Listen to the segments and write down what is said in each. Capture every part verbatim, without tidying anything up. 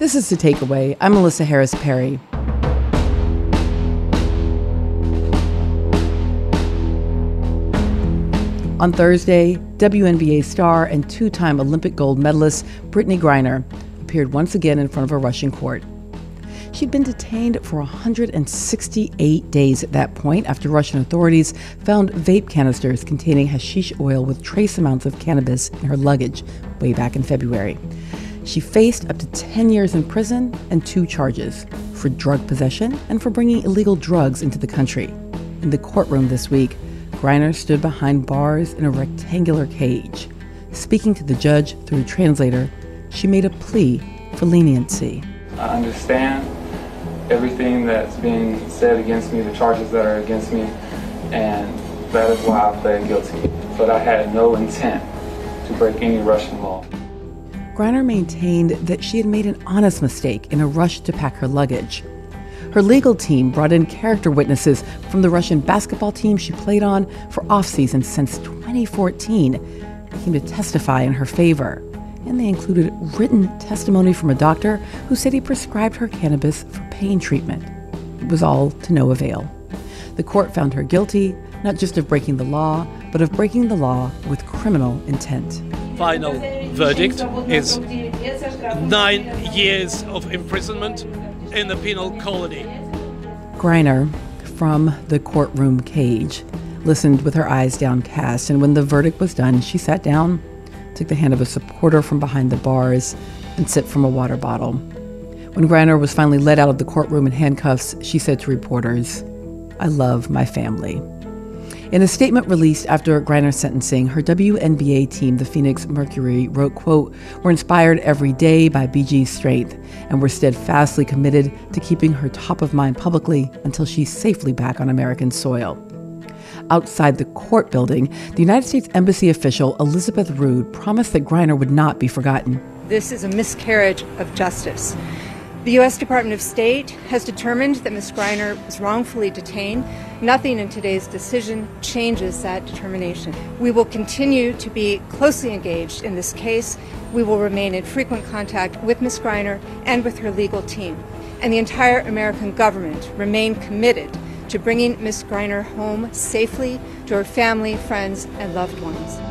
This is The Takeaway. I'm Melissa Harris Perry. On Thursday, W N B A star and two-time Olympic gold medalist Brittney Griner appeared once again in front of a Russian court. She'd been detained for one hundred sixty-eight days at that point after Russian authorities found vape canisters containing hashish oil with trace amounts of cannabis in her luggage way back in February. She faced up to ten years in prison and two charges, for drug possession and for bringing illegal drugs into the country. In the courtroom this week, Griner stood behind bars in a rectangular cage. Speaking to the judge through a translator, she made a plea for leniency. I understand everything that's being said against me, the charges that are against me, and that is why I pled guilty. But I had no intent to break any Russian law. Griner maintained that she had made an honest mistake in a rush to pack her luggage. Her legal team brought in character witnesses from the Russian basketball team she played on for off-season since twenty fourteen. They came to testify in her favor. And they included written testimony from a doctor who said he prescribed her cannabis for pain treatment. It was all to no avail. The court found her guilty, not just of breaking the law, but of breaking the law with criminal intent. Final verdict is nine years of imprisonment in the penal colony. Griner, from the courtroom cage, listened with her eyes downcast, and when the verdict was done, she sat down, took the hand of a supporter from behind the bars, and sipped from a water bottle. When Griner was finally led out of the courtroom in handcuffs, she said to reporters, "I love my family." In a statement released after Griner's sentencing, her W N B A team, the Phoenix Mercury, wrote, quote, "We're inspired every day by B G's strength, and we're steadfastly committed to keeping her top of mind publicly until she's safely back on American soil." Outside the court building, the United States Embassy official Elizabeth Rood promised that Griner would not be forgotten. This is a miscarriage of justice. The U S Department of State has determined that Miz Griner was wrongfully detained. Nothing in today's decision changes that determination. We will continue to be closely engaged in this case. We will remain in frequent contact with Miz Griner and with her legal team. And the entire American government remain committed to bringing Miz Griner home safely to her family, friends, and loved ones.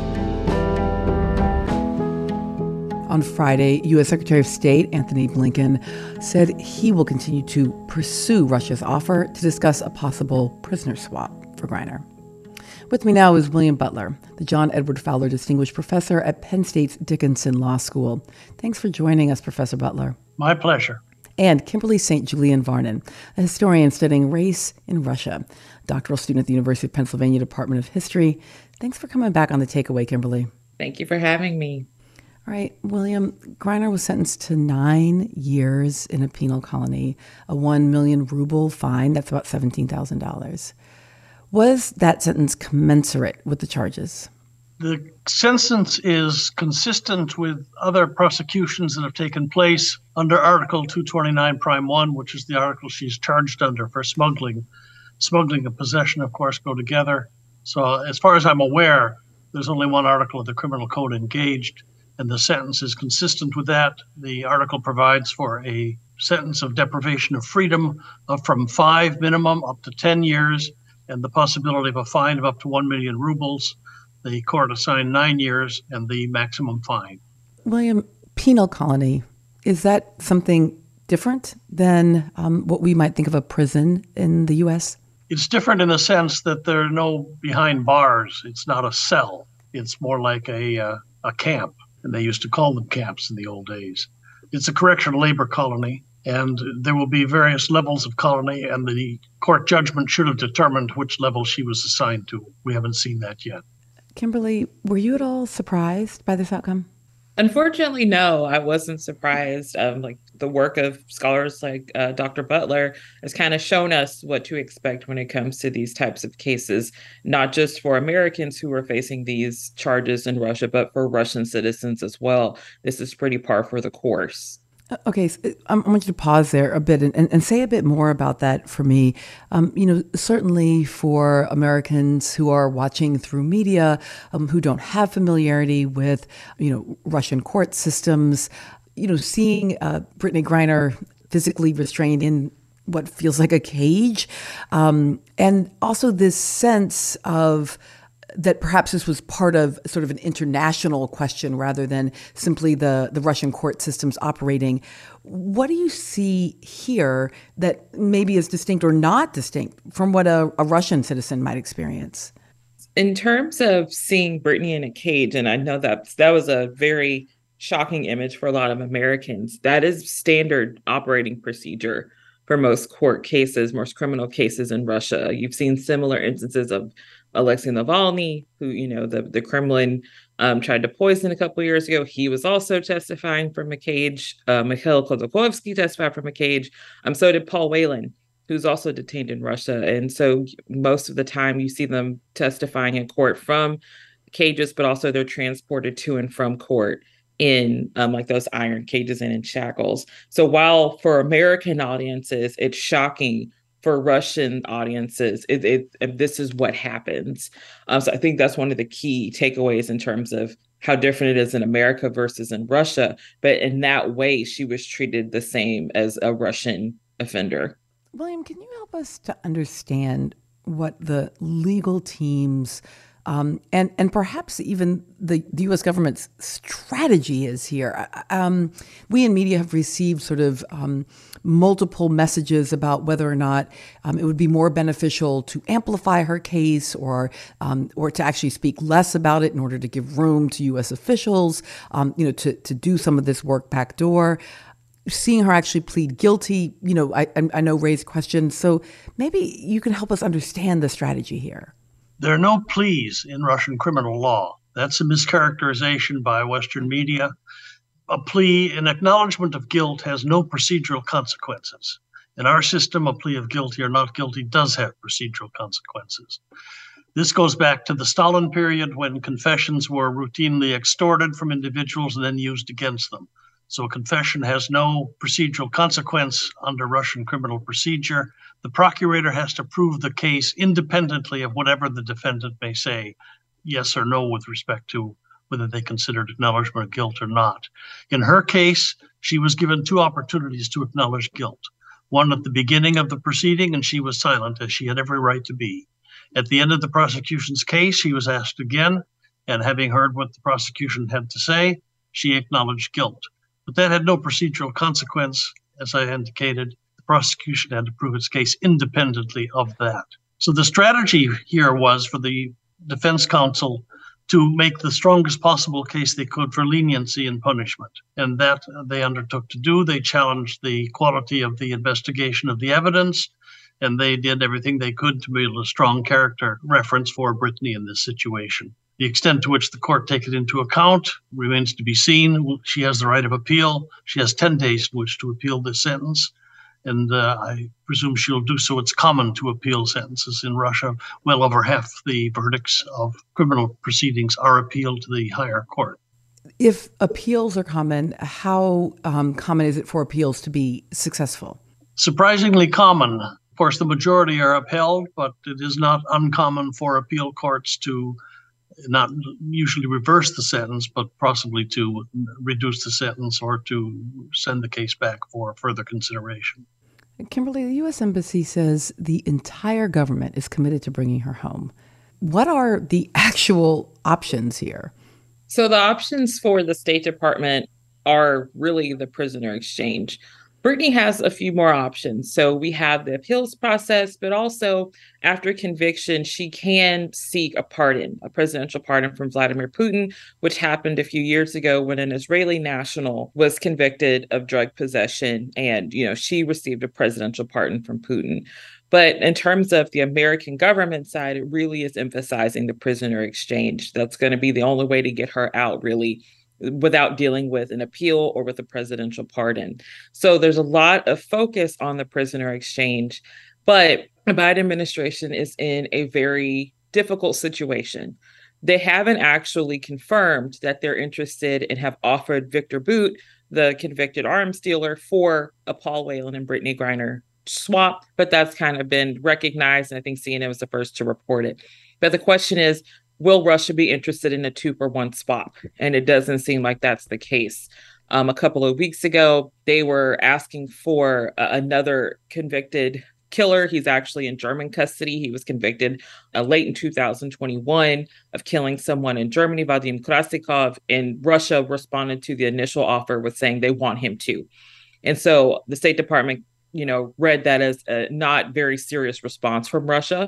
On Friday, U S Secretary of State Antony Blinken said he will continue to pursue Russia's offer to discuss a possible prisoner swap for Griner. With me now is William Butler, the John Edward Fowler Distinguished Professor at Penn State's Dickinson Law School. Thanks for joining us, Professor Butler. My pleasure. And Kimberly Saint Julian Varnon, a historian studying race in Russia, doctoral student at the University of Pennsylvania Department of History. Thanks for coming back on The Takeaway, Kimberly. Thank you for having me. All right, William, Griner was sentenced to nine years in a penal colony, a one million ruble fine, that's about seventeen thousand dollars. Was that sentence commensurate with the charges? The sentence is consistent with other prosecutions that have taken place under Article two twenty-nine Prime one, which is the article she's charged under for smuggling. Smuggling and possession, of course, go together. So as far as I'm aware, there's only one article of the Criminal Code engaged, and the sentence is consistent with that. The article provides for a sentence of deprivation of freedom of from five minimum up to ten years, and the possibility of a fine of up to one million rubles. The court assigned nine years and the maximum fine. William, penal colony, is that something different than um, what we might think of a prison in the U S? It's different in the sense that there are no behind bars. It's not a cell. It's more like a, uh, a camp, and they used to call them camps in the old days. It's a correctional labor colony, and there will be various levels of colony, and the court judgment should have determined which level she was assigned to. We haven't seen that yet. Kimberly, were you at all surprised by this outcome? Unfortunately, no, I wasn't surprised. Um, like the work of scholars like uh, Doctor Butler has kind of shown us what to expect when it comes to these types of cases, not just for Americans who are facing these charges in Russia, but for Russian citizens as well. This is pretty par for the course. Okay, so I want you to pause there a bit and, and, and say a bit more about that for me. Um, you know, certainly for Americans who are watching through media, um, who don't have familiarity with, you know, Russian court systems, you know, seeing uh, Brittany Griner physically restrained in what feels like a cage, um, and also this sense of that perhaps this was part of sort of an international question rather than simply the, the Russian court systems operating. What do you see here that maybe is distinct or not distinct from what a, a Russian citizen might experience? In terms of seeing Brittany in a cage, and I know that that was a very shocking image for a lot of Americans, that is standard operating procedure for most court cases, most criminal cases in Russia. You've seen similar instances of Alexei Navalny, who, you know, the, the Kremlin um, tried to poison a couple of years ago. He was also testifying from a cage. Uh, Mikhail Khodorkovsky testified from a cage. Um, so did Paul Whelan, who's also detained in Russia. And so most of the time you see them testifying in court from cages, but also they're transported to and from court in um, like those iron cages and in shackles. So while for American audiences, it's shocking, for Russian audiences, it, it, this is what happens. Um, so I think that's one of the key takeaways in terms of how different it is in America versus in Russia. But in that way, she was treated the same as a Russian offender. William, can you help us to understand what the legal teams um, and and perhaps even the, the U S government's strategy is here? Um, we in media have received sort of um, multiple messages about whether or not um, it would be more beneficial to amplify her case or um, or to actually speak less about it in order to give room to U S officials, um, you know, to to do some of this work backdoor. Seeing her actually plead guilty, you know, I, I know raised questions. So maybe you can help us understand the strategy here. There are no pleas in Russian criminal law. That's a mischaracterization by Western media. A plea, an acknowledgement of guilt, has no procedural consequences. In our system, a plea of guilty or not guilty does have procedural consequences. This goes back to the Stalin period when confessions were routinely extorted from individuals and then used against them. So a confession has no procedural consequence under Russian criminal procedure. The procurator has to prove the case independently of whatever the defendant may say, yes or no, with respect to whether they considered acknowledgement of guilt or not. In her case, she was given two opportunities to acknowledge guilt. One at the beginning of the proceeding, and she was silent, as she had every right to be. At the end of the prosecution's case, she was asked again, and having heard what the prosecution had to say, she acknowledged guilt. But that had no procedural consequence. As I indicated, the prosecution had to prove its case independently of that. So the strategy here was for the defense counsel to make the strongest possible case they could for leniency and punishment. And that they undertook to do. They challenged the quality of the investigation of the evidence, and they did everything they could to build a strong character reference for Brittany in this situation. The extent to which the court take it into account remains to be seen. She has the right of appeal. She has ten days in which to appeal this sentence, and uh, I presume she'll do so. It's common to appeal sentences in Russia. Well over half the verdicts of criminal proceedings are appealed to the higher court. If appeals are common, how um, common is it for appeals to be successful? Surprisingly common. Of course, the majority are upheld, but it is not uncommon for appeal courts to not usually reverse the sentence, but possibly to reduce the sentence or to send the case back for further consideration. Kimberly, the U S Embassy says the entire government is committed to bringing her home. What are the actual options here? So the options for the State Department are really the prisoner exchange. Brittany has a few more options. So we have the appeals process, but also after conviction, she can seek a pardon, a presidential pardon from Vladimir Putin, which happened a few years ago when an Israeli national was convicted of drug possession. And, you know, she received a presidential pardon from Putin. But in terms of the American government side, it really is emphasizing the prisoner exchange. That's going to be the only way to get her out, really, without dealing with an appeal or with a presidential pardon. So there's a lot of focus on the prisoner exchange, but the Biden administration is in a very difficult situation. They haven't actually confirmed that they're interested and have offered Victor Bout, the convicted arms dealer, for a Paul Whelan and Brittany Griner swap, but that's kind of been recognized, and I think C N N was the first to report it. But the question is, will Russia be interested in a two for one swap? And it doesn't seem like that's the case. Um, a couple of weeks ago, they were asking for uh, another convicted killer. He's actually in German custody. He was convicted uh, late in two thousand twenty-one of killing someone in Germany, Vadim Krasikov, and Russia responded to the initial offer with saying they want him too. And so the State Department, you know, read that as a not very serious response from Russia.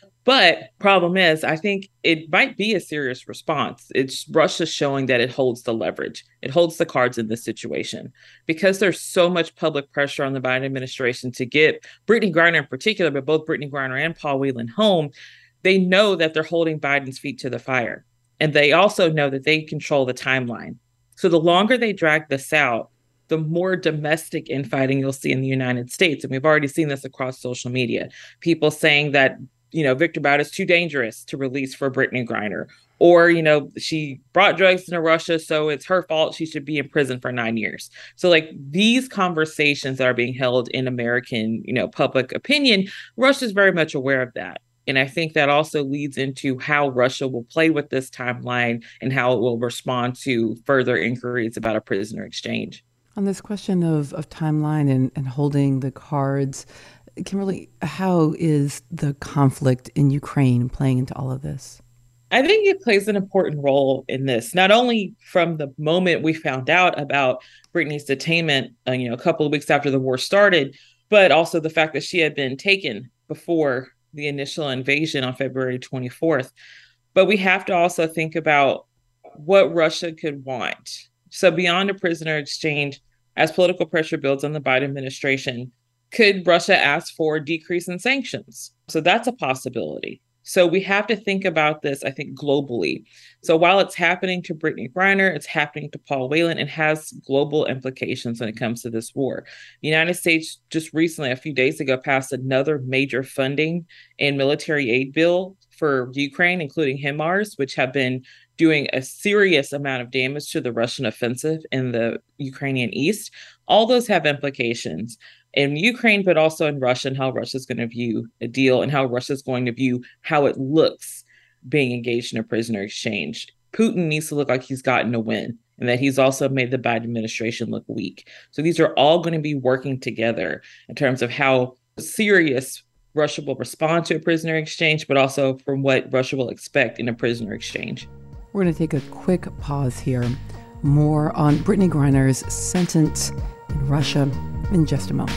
But problem is, I think it might be a serious response. It's Russia showing that it holds the leverage. It holds the cards in this situation because there's so much public pressure on the Biden administration to get Brittney Griner in particular, but both Brittney Griner and Paul Whelan home. They know that they're holding Biden's feet to the fire. And they also know that they control the timeline. So the longer they drag this out, the more domestic infighting you'll see in the United States. And we've already seen this across social media. People saying that, you know, Victor Bout is too dangerous to release for Brittney Griner. Or, you know, she brought drugs into Russia, so it's her fault. She should be in prison for nine years. So, like, these conversations that are being held in American, you know, public opinion, Russia's very much aware of that. And I think that also leads into how Russia will play with this timeline and how it will respond to further inquiries about a prisoner exchange. On this question of, of timeline and, and holding the cards, Kimberly, how is the conflict in Ukraine playing into all of this? I think it plays an important role in this, not only from the moment we found out about Brittney's detainment, uh, you know, a couple of weeks after the war started, but also the fact that she had been taken before the initial invasion on February twenty-fourth. But we have to also think about what Russia could want. So beyond a prisoner exchange, as political pressure builds on the Biden administration, could Russia ask for a decrease in sanctions? So that's a possibility. So we have to think about this, I think, globally. So while it's happening to Brittney Griner, it's happening to Paul Whelan, it has global implications when it comes to this war. The United States just recently, a few days ago, passed another major funding and military aid bill for Ukraine, including HIMARS, which have been doing a serious amount of damage to the Russian offensive in the Ukrainian east. All those have implications in Ukraine, but also in Russia and how Russia's going to view a deal and how Russia's going to view how it looks being engaged in a prisoner exchange. Putin needs to look like he's gotten a win and that he's also made the Biden administration look weak. So these are all going to be working together in terms of how serious Russia will respond to a prisoner exchange, but also from what Russia will expect in a prisoner exchange. We're going to take a quick pause here. More on Brittney Griner's sentence in Russia in just a moment.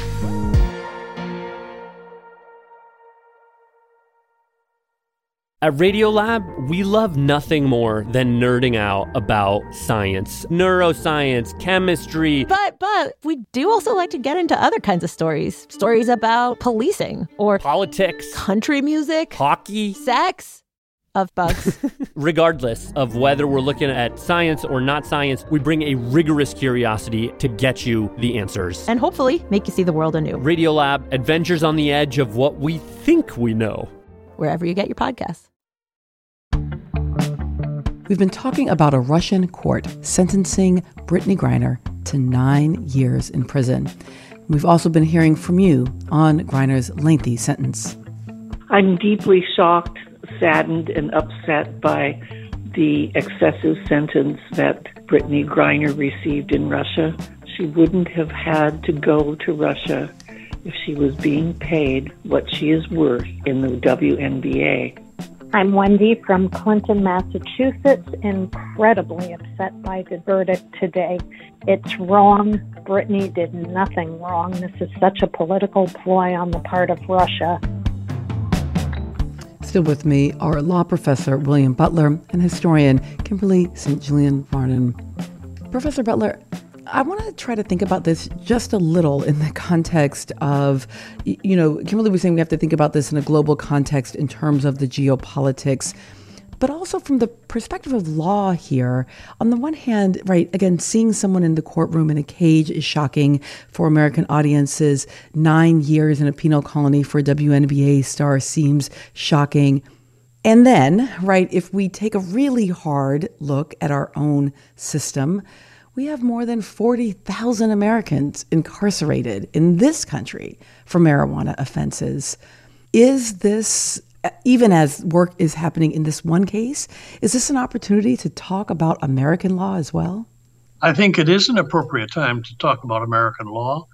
At Radiolab, we love nothing more than nerding out about science, neuroscience, chemistry. But, but we do also like to get into other kinds of stories. Stories about policing or politics, country music, hockey, sex. Of bugs. Regardless of whether we're looking at science or not science, we bring a rigorous curiosity to get you the answers. And hopefully make you see the world anew. Radiolab, adventures on the edge of what we think we know. Wherever you get your podcasts. We've been talking about a Russian court sentencing Brittney Griner to nine years in prison. We've also been hearing from you on Griner's lengthy sentence. I'm deeply shocked, saddened, and upset by the excessive sentence that Brittney Griner received in Russia. She wouldn't have had to go to Russia if she was being paid what she is worth in the W N B A. I'm Wendy from Clinton, Massachusetts, incredibly upset by the verdict today. It's wrong. Brittney did nothing wrong. This is such a political ploy on the part of Russia. Still with me are law professor William Butler and historian Kimberly Saint Julian Varnon. Professor Butler, I want to try to think about this just a little in the context of, you know, Kimberly was saying we have to think about this in a global context in terms of the geopolitics, but also from the perspective of law here. On the one hand, right, again, seeing someone in the courtroom in a cage is shocking for American audiences. Nine years in a penal colony for a W N B A star seems shocking. And then, right, if we take a really hard look at our own system, we have more than forty thousand Americans incarcerated in this country for marijuana offenses. Is this, even as work is happening in this one case, is this an opportunity to talk about American law as well? I think it is an appropriate time to talk about American law.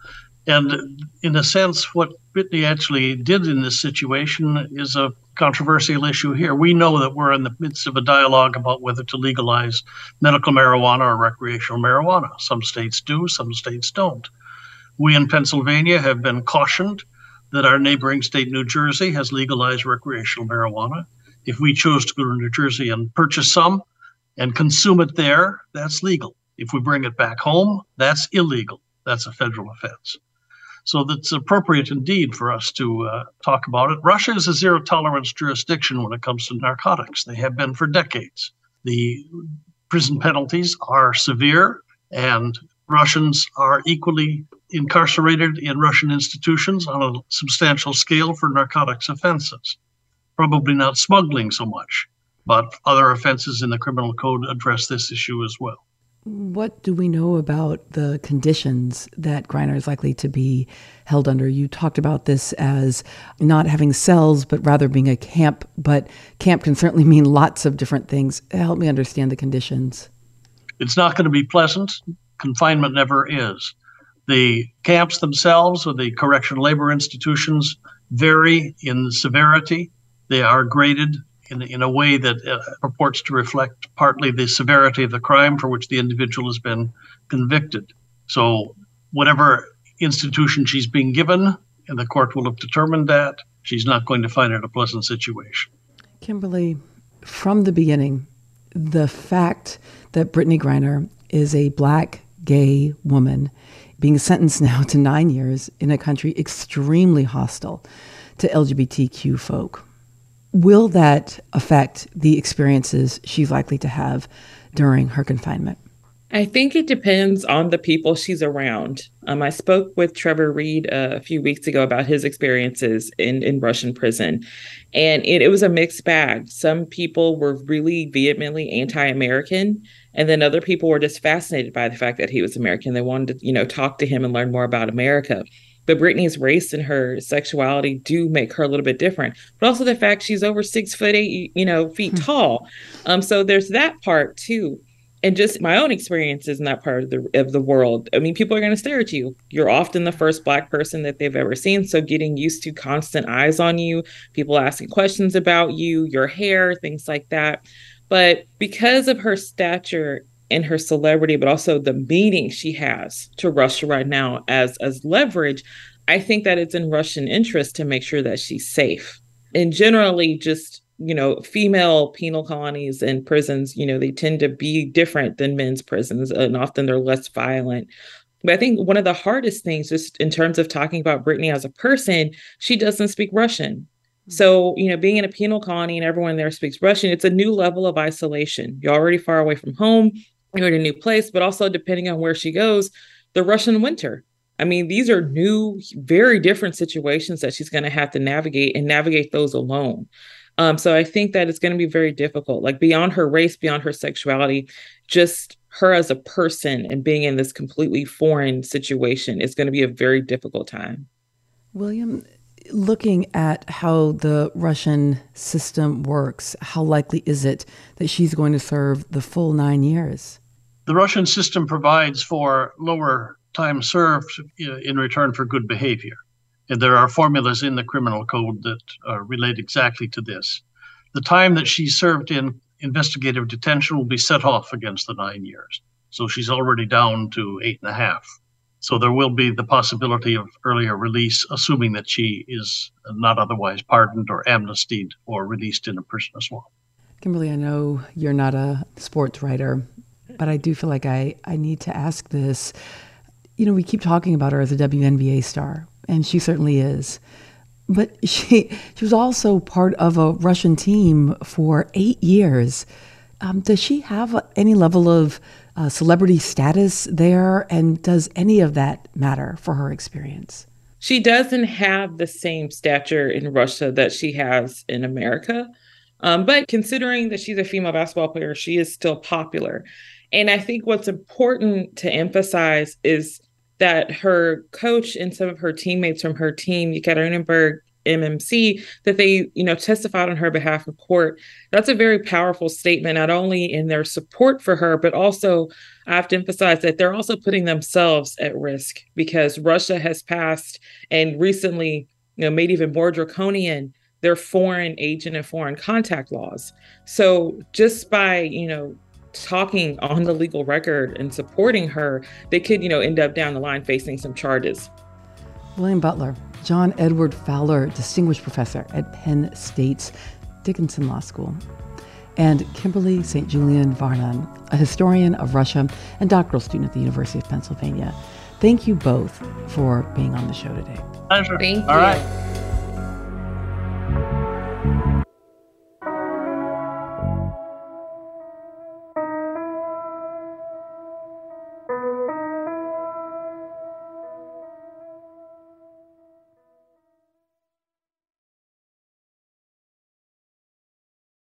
And in a sense, what Brittany actually did in this situation is a controversial issue here. We know that we're in the midst of a dialogue about whether to legalize medical marijuana or recreational marijuana. Some states do, some states don't. We in Pennsylvania have been cautioned that our neighboring state, New Jersey, has legalized recreational marijuana. If we chose to go to New Jersey and purchase some and consume it there, that's legal. If we bring it back home, that's illegal. That's a federal offense. So that's appropriate indeed for us to uh, talk about it. Russia is a zero tolerance jurisdiction when it comes to narcotics. They have been for decades. The prison penalties are severe, and Russians are equally incarcerated in Russian institutions on a substantial scale for narcotics offenses. Probably not smuggling so much, but other offenses in the criminal code address this issue as well. What do we know about the conditions that Greiner is likely to be held under? You talked about this as not having cells, but rather being a camp. But camp can certainly mean lots of different things. Help me understand the conditions. It's not going to be pleasant. Confinement never is. The camps themselves or the correction labor institutions vary in severity. They are graded in, in a way that uh, purports to reflect partly the severity of the crime for which the individual has been convicted. So whatever institution she's being given, and the court will have determined that, she's not going to find it a pleasant situation. Kimberly, from the beginning, the fact that Brittany Griner is a Black gay woman being sentenced now to nine years in a country extremely hostile to L G B T Q folk, will that affect the experiences she's likely to have during her confinement? I think it depends on the people she's around. Um, I spoke with Trevor Reed uh, a few weeks ago about his experiences in, in Russian prison, and it, it was a mixed bag. Some people were really vehemently anti-American, and then other people were just fascinated by the fact that he was American. They wanted to, you know, talk to him and learn more about America. But Brittany's race and her sexuality do make her a little bit different. But also the fact she's over six foot eight, you know, feet mm-hmm. tall. Um, so there's that part too. And just my own experiences in that part of the of the world. I mean, people are going to stare at you. You're often the first Black person that they've ever seen. So getting used to constant eyes on you, people asking questions about you, your hair, things like that. But because of her stature and her celebrity, but also the meaning she has to Russia right now as, as leverage, I think that it's in Russian interest to make sure that she's safe. And generally just, you know, female penal colonies and prisons, you know, they tend to be different than men's prisons, and often they're less violent. But I think one of the hardest things, just in terms of talking about Brittany as a person, she doesn't speak Russian. So, you know, being in a penal colony and everyone there speaks Russian, it's a new level of isolation. You're already far away from home. You're in a new place, but also depending on where she goes, the Russian winter. I mean, these are new, very different situations that she's going to have to navigate and navigate those alone. Um, so I think that it's going to be very difficult, like beyond her race, beyond her sexuality, just her as a person and being in this completely foreign situation is going to be a very difficult time. William, looking at how the Russian system works, how likely is it that she's going to serve the full nine years? The Russian system provides for lower time served in return for good behavior. And there are formulas in the criminal code that uh, relate exactly to this. The time that she served in investigative detention will be set off against the nine years. So she's already down to eight and a half. So there will be the possibility of earlier release, assuming that she is not otherwise pardoned or amnestied or released in a prison as well. Kimberly, I know you're not a sports writer, but I do feel like I, I need to ask this. You know, we keep talking about her as a W N B A star, and she certainly is. But she she was also part of a Russian team for eight years. Um, does she have any level of uh, celebrity status there? And does any of that matter for her experience? She doesn't have the same stature in Russia that she has in America. Um, but considering that she's a female basketball player, she is still popular. And I think what's important to emphasize is that her coach and some of her teammates from her team, Yekaterinburg M M C, that they, you know, testified on her behalf in court. That's a very powerful statement, not only in their support for her, but also I have to emphasize that they're also putting themselves at risk, because Russia has passed and recently, you know, made even more draconian their foreign agent and foreign contact laws. So just by, you know, talking on the legal record and supporting her, they could, you know, end up down the line facing some charges. William Butler, John Edward Fowler, Distinguished Professor at Penn State's Dickinson Law School, and Kimberly Saint Julian Varnon, a historian of Russia and doctoral student at the University of Pennsylvania. Thank you both for being on the show today. Pleasure. Thank you. All right.